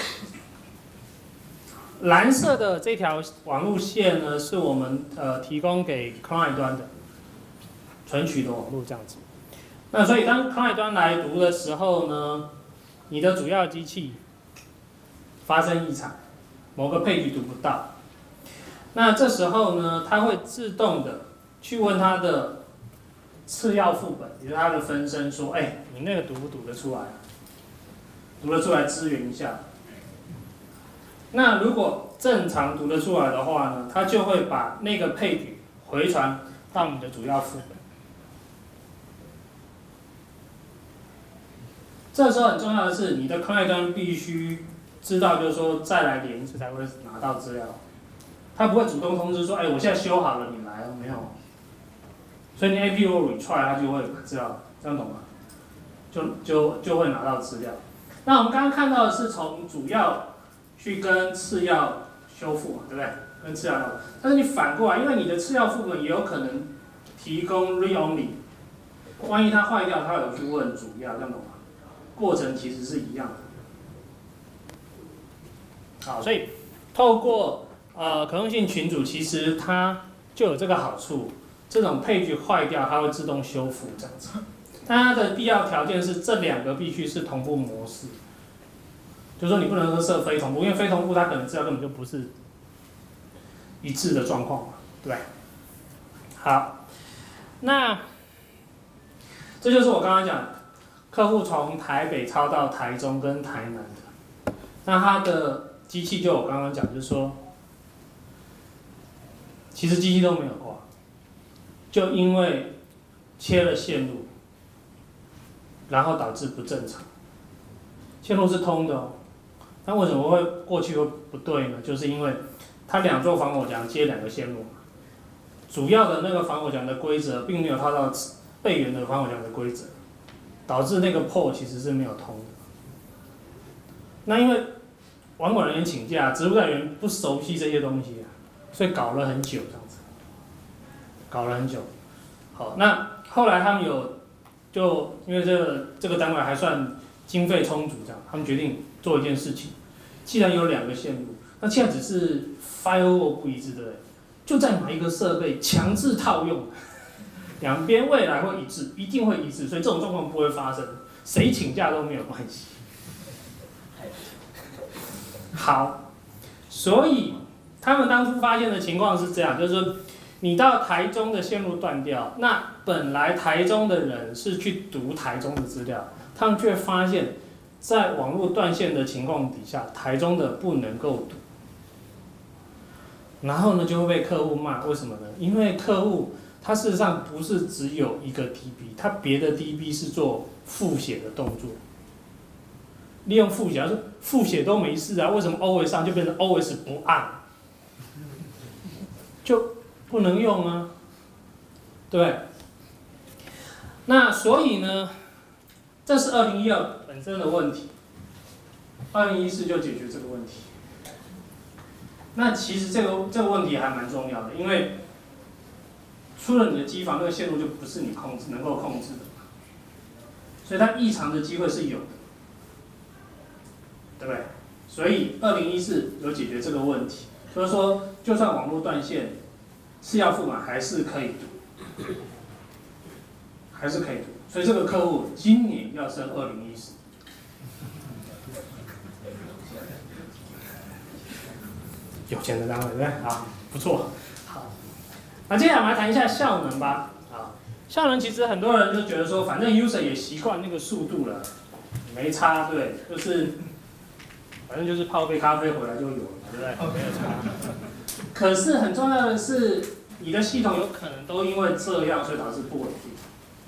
蓝色的这条网路线呢，是我们呃提供给 client 端的存取的网路这样子。那所以当 client 端来读的时候呢，你的主要机器发生异常，某个配局读不到，那这时候呢，它会自动的去问它的次要副本，也就是它的分身说，哎、欸，你那个读不读得出来？读得出来支援一下。那如果正常读得出来的话呢，它就会把那个配局回传到你的主要副本。这时候很重要的是，你的 client 端必须知道，就是说再来连一次才会拿到资料。它不会主动通知说，哎、欸，我现在修好了，你来了没有？所以你 A P U retry 它就会知道，这样懂吗？就就就会拿到资料。那我们刚刚看到的是从主要去跟次要修复嘛，对不对？跟次要，但是你反过来，因为你的次要副本也有可能提供 read only， 万一它坏掉，它有去问主要，这样懂吗？过程其实是一样的。好，所以透过呃可用性群组，其实它就有这个好处，这种配局坏掉，它会自动修复这样子。但它的必要条件是这两个必须是同步模式，就是说你不能说设非同步，因为非同步它可能资料根本就不是一致的状况嘛，对不对？好，那这就是我刚刚讲，客户从台北抄到台中跟台南的，那他的机器就我刚刚讲，就是说，其实机器都没有挂，就因为切了线路，然后导致不正常。线路是通的哦，那为什么会过去会不对呢？就是因为它两座防火墙接两个线路嘛，主要的那个防火墙的规则并没有套到备援的防火墙的规则，导致那个 port 其实是没有通的。那因为网管人员请假，职务人员不熟悉这些东西啊，所以搞了很久这样子，搞了很久。好，那后来他们有就因为这个这个单位还算经费充足，这样他们决定做一件事情。既然有两个线路，那现在只是 firewall 不一致，对不对？就再买一个设备强制套用，两边未来会一致，一定会一致，所以这种状况不会发生，谁请假都没有关系。好，所以他们当初发现的情况是这样，就是说你到台中的线路断掉，那本来台中的人是去读台中的资料，他们却发现，在网络断线的情况底下，台中的不能够读，然后呢就会被客户骂，为什么呢？因为客户他事实上不是只有一个 D B， 他别的 D B 是做复写的动作。利用复写，他说复写都没事啊，为什么 always on 就变成 always 不按，就不能用啊？对。那所以呢，这是二零一二本身的问题，二零一四就解决这个问题。那其实这个这个问题还蛮重要的，因为出了你的机房，那个线路就不是你控制能够控制的，所以它异常的机会是有的。对不对？所以二零一四有解决这个问题，就是说，就算网络断线，次要副本还是可以读，还是可以读。所以这个客户今年要升二零一四，有钱的单位对不对？好，不错。好，那接下来我们来谈一下效能吧。啊，效能其实很多人就觉得说，反正 user 也习惯那个速度了，没差，对，就是。反正就是泡杯咖啡回来就有了，对不对？没有差。可是很重要的是，你的系统有可能都因为这样，所以导致不稳定。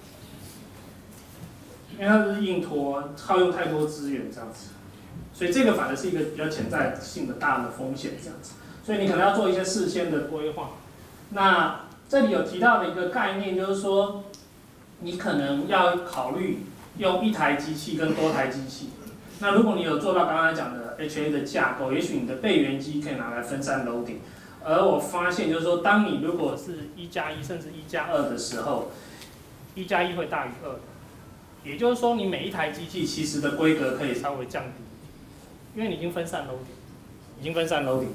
因为它是硬拖，耗用太多资源这样子，所以这个反而是一个比较潜在性的大的风险这样子。所以你可能要做一些事先的规划。那这里有提到的一个概念，就是说，你可能要考虑用一台机器跟多台机器。 那如果你有做到刚才讲的 H A 的架构，也许你的备源机可以拿来分散 loading。而我发现就是说，当你如果是一加一甚至一加二的时候，一加一会大于二的，也就是说你每一台机器其实的规格可以稍微降低，因为你已经分散 loading， 已经分散 loading。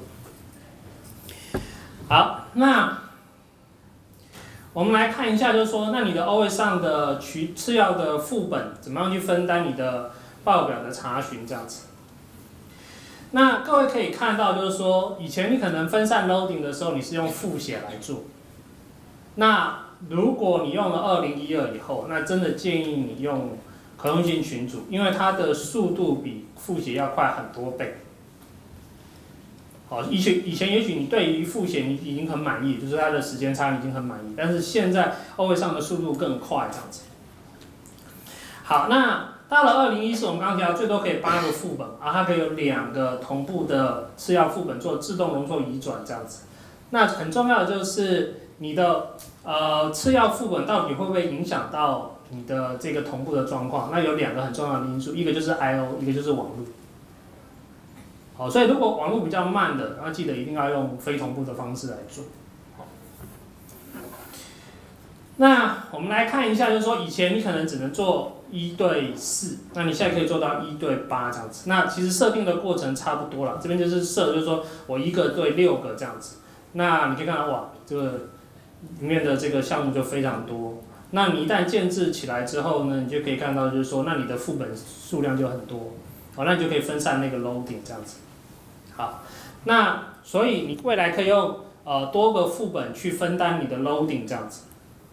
好，那我们来看一下，就是说，那你的 O S 上的取次要的副本怎么样去分担你的报表的查询这样子？那各位可以看到，就是说，以前你可能分散 loading 的时候，你是用复写来做。那如果你用了二零一二以后，那真的建议你用可用性群组，因为它的速度比复写要快很多倍。好，以前以前也许你对于复写你已经很满意，就是它的时间差已经很满意，但是现在 O S 上的速度更快这样子。好，那到了二零一四，我们刚刚提到最多可以八个副本，啊，它可以有两个同步的次要副本做自动容错移转这样子。那很重要的就是你的呃次要副本到底会不会影响到你的这个同步的状况？那有两个很重要的因素，一个就是 I O， 一个就是网络。好，所以如果网络比较慢的，要记得一定要用非同步的方式来做。那我们来看一下，就是说以前你可能只能做一对四，那你现在可以做到一对八这样子。那其实设定的过程差不多了，这边就是设，就是说我一个对六个这样子。那你可以看到，哇，这个里面的这个项目就非常多。那你一旦建制起来之后呢，你就可以看到，就是说，那你的副本数量就很多，好，那你就可以分散那个 loading 这样子。好，那所以你未来可以用呃多个副本去分担你的 loading 这样子。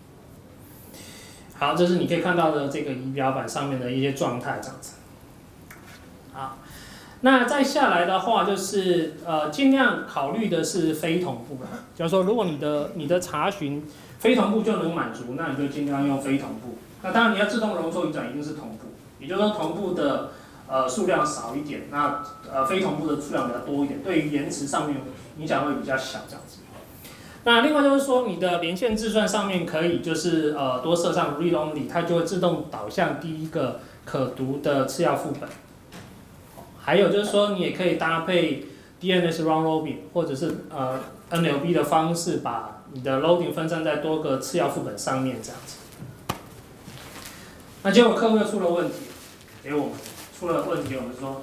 好，这是你可以看到的这个仪表板上面的一些状态这样子。好，那再下来的话就是呃尽量考虑的是非同步，就是说如果你的你的查询非同步就能满足，那你就尽量用非同步。那当然你要自动容错移转一定是同步，也就是说同步的呃数量少一点，那呃非同步的数量比较多一点，对于延迟上面影响会比较小这样子。那另外就是说，你的连线计算上面可以就是呃多设上 read only， 它就会自动导向第一个可读的次要副本。还有就是说，你也可以搭配 D N S round robin 或者是呃 N L B 的方式，把你的 loading 分散在多个次要副本上面这样子。那结果客户又出了问题，给我们出了问题，我们说，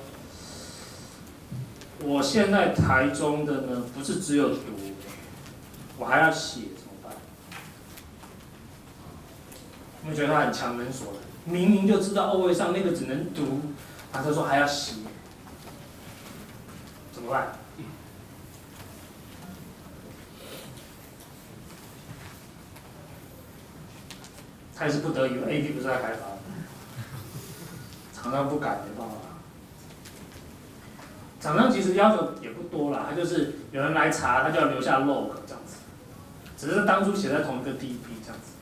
我现在台中的呢不是只有读。我还要写怎么办？我们觉得他很强人所难，明明就知道 O A 上那个只能读，啊，他说还要写，怎么办？他也是不得已 ，A P 不是在开发，厂商不改没办法。厂商其实要求也不多啦，他就是有人来查，他就要留下 log 这样子。只是当初写在同一个 D B 这样子。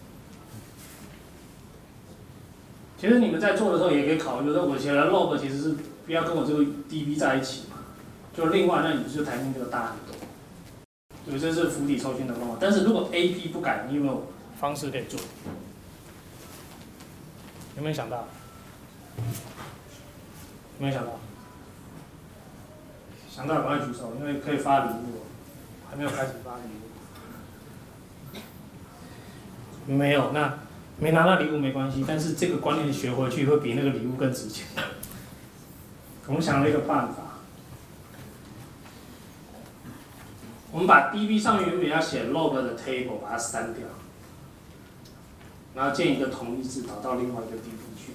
其实你们在做的时候也可以考虑，就是我写的 log 其实是不要跟我这个 D B 在一起嘛，就另外那你就弹性就大很多。对，这是釜底抽薪的方法。但是如果 A P 不改，你有没有方式可以做？有没有想到？有没有想到？想到赶快举手，因为可以发礼物，还没有开始发礼物。没有，那没拿到礼物没关系，但是这个观念学回去会比那个礼物更值钱。我们想了一个办法，我们把 D B 上面原本要写 log 的 table 把它删掉，然后建一个同义字导到另外一个 D B 去。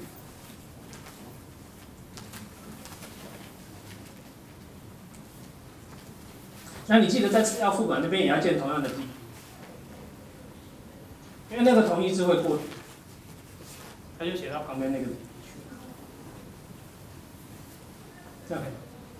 那你记得在次要副本那边也要建同样的 D B。因为那个同义字会过，他就写到旁边那个里去，这样可以。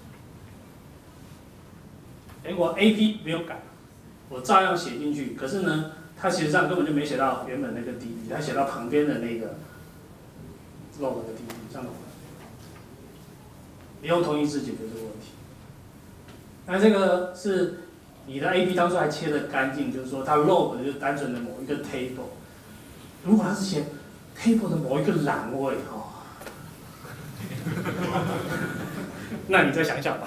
结果 A P 没有改，我照样写进去，可是呢，它其实上根本就没写到原本那个 D B， 它写到旁边的那个 log 的 D B， 这样懂吗？你用同义字解决这个问题。那这个是。你的 A P 当初还切得干净，就是说它 log 就是单纯的某一个 table， 如果它是写 table 的某一个栏位哦， 那你再想想吧。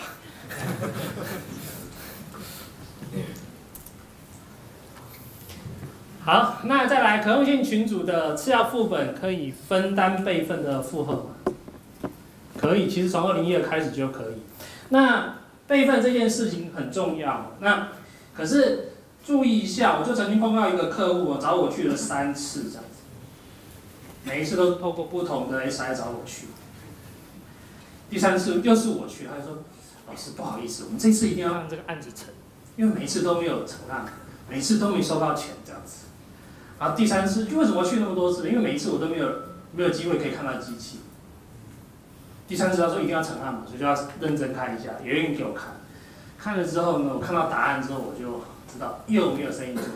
好，那再来可用性群组的次要副本可以分担备份的负荷吗？可以，其实从二零一二开始就可以。那备份这件事情很重要，那可是注意一下，我就曾经碰到一个客户找我去了三次这样子，每一次都是透过不同的 S I 找我去。第三次又是我去，他就说：“老师不好意思，我们这次一定要让这个案子成，因为每一次都没有成案，每次都没收到钱这样子。”然后第三次，就为什么去那么多次？因为每一次我都没有没有机会可以看到机器。第三次他说一定要成案嘛，所以就要认真看一下，也愿意给我看。看了之后呢，我看到答案之后，我就知道又没有生意做。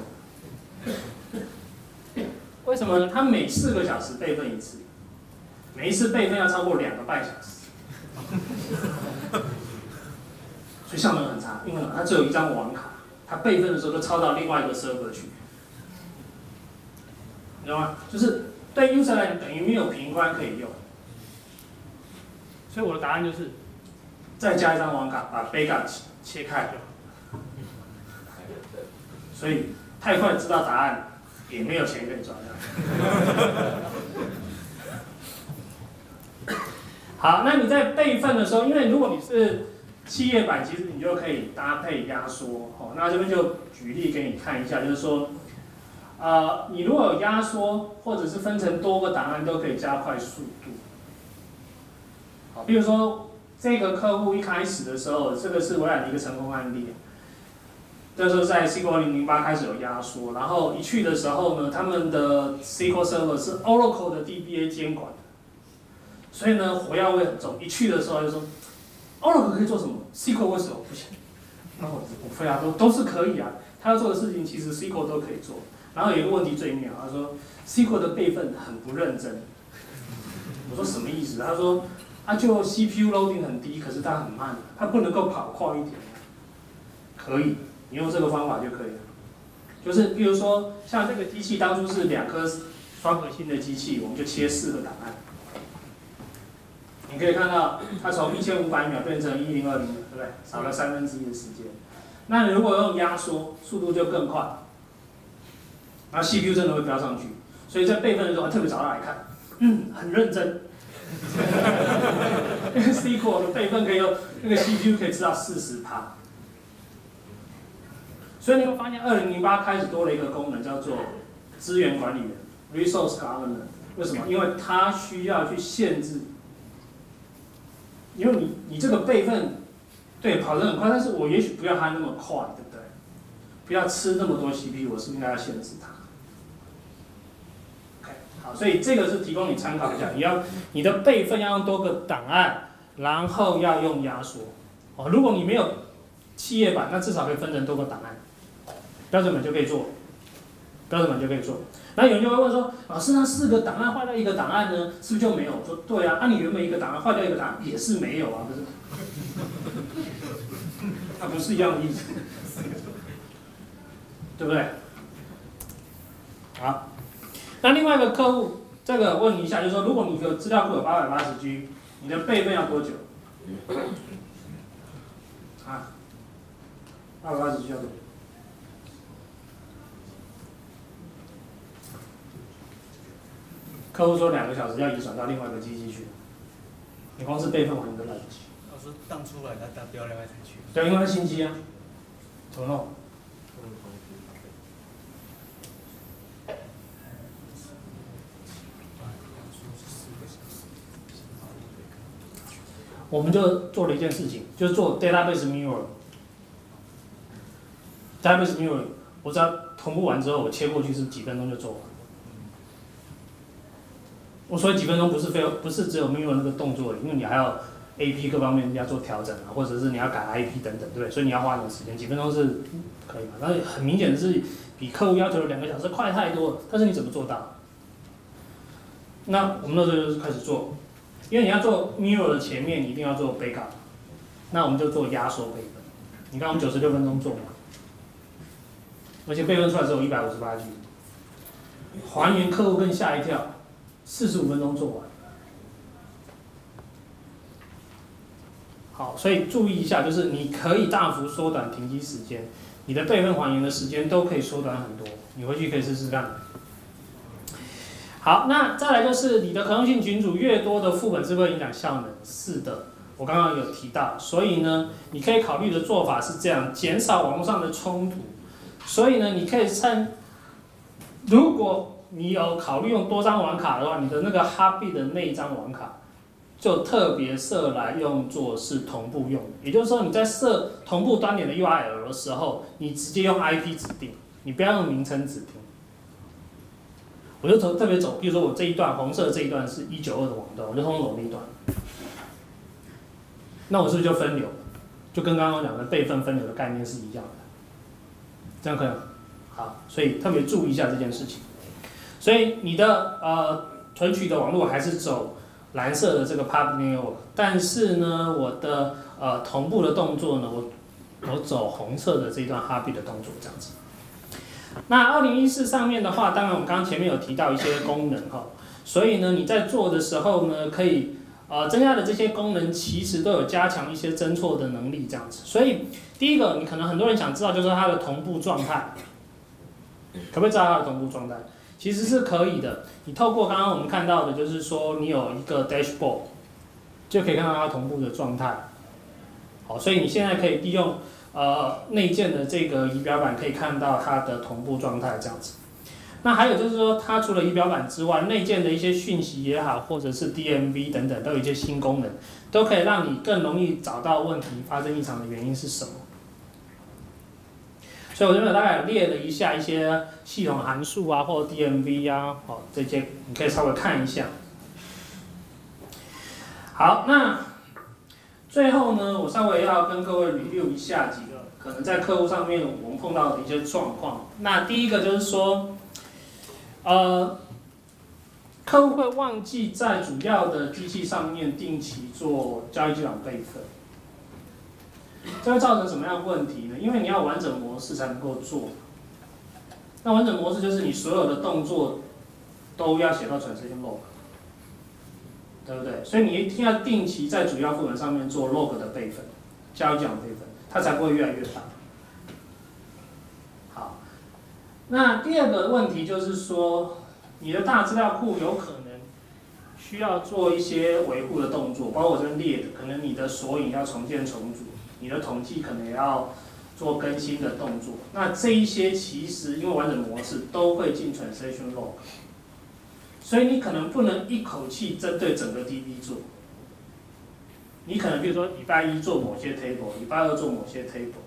为什么呢？他每四个小时备份一次，每一次备份要超过两个半小时，所以效能很差。因为它只有一张网卡，它备份的时候就抄到另外一个 server 去。你知道吗？就是对 user 来讲，等于没有频宽可以用，所以我的答案就是再加一张网卡，把 Vega 切开。所以太快知道答案，也没有钱可以赚。好，那你在备份的时候，因为如果你是企业版，其实你就可以搭配压缩。哦，那这边就举例给你看一下，就是说。呃，你如果有压缩，或者是分成多个档案，都可以加快速度。好，比如说这个客户一开始的时候，这个是微软的一个成功案例。这时候在 S Q L 二零零八开始有压缩，然后一去的时候呢，他们的 S Q L Server 是 Oracle 的 D B A 监管的，所以呢火药味很重。一去的时候就说 Oracle 可以做什么 ，S Q L 为什么不行？那我我非啊，都都是可以啊，他要做的事情其实 S Q L 都可以做。然后有一个问题最妙，他说 S Q L 的备份很不认真。我说什么意思？他说啊，就 C P U loading 很低，可是它很慢，它不能够跑快一点。可以，你用这个方法就可以了。就是比如说，像这个机器当初是两颗双核心的机器，我们就切四个档案。你可以看到，它从一千五百秒变成一零二零，对不对？少了三分之一的时间。那你如果用压缩，速度就更快。然后 C P U 真的会飙上去，所以在备份的时候还特别找他来看，嗯，很认真。因为 S Q L 的备份可以用那个 C P U 可以吃到四十趴，所以你会发现二零零八开始多了一个功能叫做资源管理员 （Resource Governor）。为什么？因为它需要去限制，因为你你这个备份对跑得很快，但是我也许不要它那么快，对不对？不要吃那么多 C P U， 我是不是应该要限制它？好，所以这个是提供你参考一下，你要你的备份要用多个档案，然后要用压缩。哦，如果你没有企业版，那至少可以分成多个档案，标准版就可以做，标准版就可以做。然后有人就会问说，老师，那四个档案坏掉一个档案呢，是不是就没有？我说对啊，那、啊、你原本一个档案坏掉一个档案也是没有啊，不是？那不是一样的意思，对不对？好。那另外一个客户，这个问你一下，就是说，如果你的资料库有八百八十 G， 你的备份要多久？啊，八百八十 G 要多久？客户说两个小时要移转到另外一个机器去，你光是备份完你都来不及。 老师当出来，它达标另外才去。 对，因为它新机啊，怎么弄？我们就做了一件事情，就是做 database mirror。database mirror， 我只要同步完之后，我切过去是几分钟就做完。我说几分钟不是非不是只有 mirror 那个动作，因为你还要 A P 各方面要做调整啊，或者是你要改 I P 等等，对不对？所以你要花点时间，几分钟是可以嘛？但是很明显的是比客户要求的两个小时快太多了。但是你怎么做到？那我们那时候就是开始做。因为你要做 mirror 的前面，你一定要做 backup， 那我们就做压缩备份。你看我们九十六分钟做嘛，而且备份出来只有一百五十八 G， 还原客户更吓一跳，四十五分钟做完。 好，所以注意一下，就是你可以大幅缩短停机时间，你的备份还原的时间都可以缩短很多，你回去可以试试看。好，那再来就是你的可用性群组越多的副本是不是会影响效能？是的，我刚刚有提到，所以呢，你可以考虑的做法是这样，减少网络上的冲突。所以呢，你可以趁，如果你有考虑用多张网卡的话，你的那个 Heartbeat 的那一张网卡就特别设来用作是同步用，也就是说你在设同步端点的 U R L 的时候，你直接用 I P 指定，你不要用名称指定。我就特别走，比如说我这一段红色的这一段是一九二的网段，我就通通走那一段。那我是不是就分流？就跟刚刚讲的备份分流的概念是一样的，这样可以吗？好，所以特别注意一下这件事情。所以你的呃存取的网络还是走蓝色的这个 public network， 但是呢，我的呃同步的动作呢，我我走红色的这一段 Heartbeat 的动作，这样子。那二零一四上面的话，当然我们刚刚前面有提到一些功能哈，所以呢你在做的时候呢，可以呃增加的这些功能其实都有加强一些侦错的能力这样子。所以第一个，你可能很多人想知道就是它的同步状态，可不可以知道它的同步状态？其实是可以的。你透过刚刚我们看到的，就是说你有一个 dashboard， 就可以看到它同步的状态。好，所以你现在可以利用。呃，内建的这个仪表板可以看到它的同步状态这样子。那还有就是说，它除了仪表板之外，内建的一些讯息也好，或者是 D M V 等等，都有一些新功能，都可以让你更容易找到问题发生异常的原因是什么。所以我这边大概列了一下一些系统函数啊，或者 D M V 啊，哦，这些你可以稍微看一下。好，那。最后呢，我稍微要跟各位 review 一下几个可能在客户上面我们碰到的一些状况。那第一个就是说，呃，客户会忘记在主要的机器上面定期做交易机场备份，这会造成什么样的问题呢？因为你要完整模式才能够做。那完整模式就是你所有的动作都要写到 transaction log。对不对？所以你一定要定期在主要副本上面做 log 的备份，交易机场备份，它才不会越来越大。好，那第二个问题就是说，你的大资料库有可能需要做一些维护的动作，包括我这边列的，可能你的索引要重建重组，你的统计可能也要做更新的动作。那这一些其实因为完整模式都会进 transaction log。所以你可能不能一口气针对整个 D B 做，你可能比如说礼拜一做某些 table， 礼拜二做某些 table，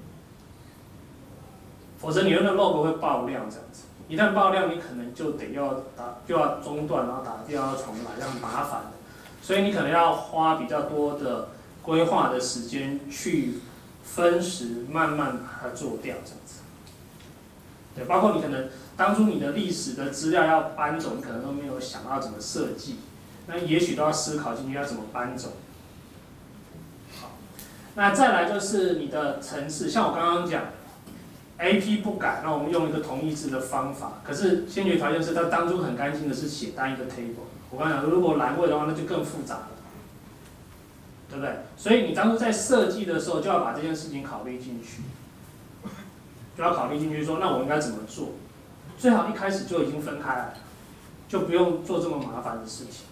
否则你的 log 会爆量这样子。一旦爆量，你可能就得要打就要中断，然后打电话重来，这样麻烦的。所以你可能要花比较多的规划的时间去分时，慢慢把它做掉这样子。对，包括你可能。当初你的历史的资料要搬走，你可能都没有想到怎么设计，那也许都要思考进去要怎么搬走。好，那再来就是你的程式，像我刚刚讲 ，A P 不改，那我们用一个同义字的方法，可是先决条件是它当初很干净的是写单一个 table。我刚刚讲，如果栏位的话，那就更复杂了，对不对？所以你当初在设计的时候就要把这件事情考虑进去，就要考虑进去说，那我应该怎么做？最好一开始就已经分开了，就不用做这么麻烦的事情。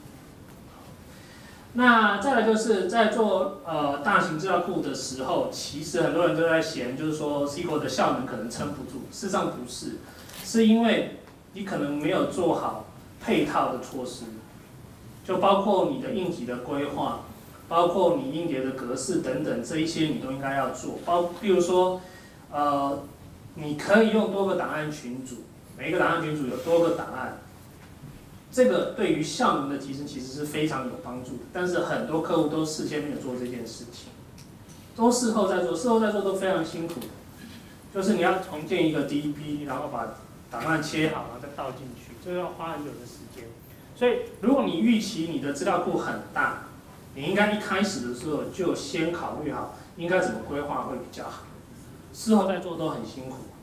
那再来就是在做呃大型资料库的时候，其实很多人都在嫌，就是说 S Q L 的效能可能撑不住。事实上不是，是因为你可能没有做好配套的措施，就包括你的硬体的规划，包括你硬碟的格式等等这一些你都应该要做。包比如说呃，你可以用多个档案群组。每一个档案群组有多个档案，这个对于效能的提升其实是非常有帮助的。但是很多客户都事先没有做这件事情，都事后再做，事后再做都非常辛苦的。就是你要重建一个 D B， 然后把档案切好，然后再倒进去，这个要花很久的时间。所以如果你预期你的资料库很大，你应该一开始的时候就先考虑好应该怎么规划会比较好。事后再做都很辛苦。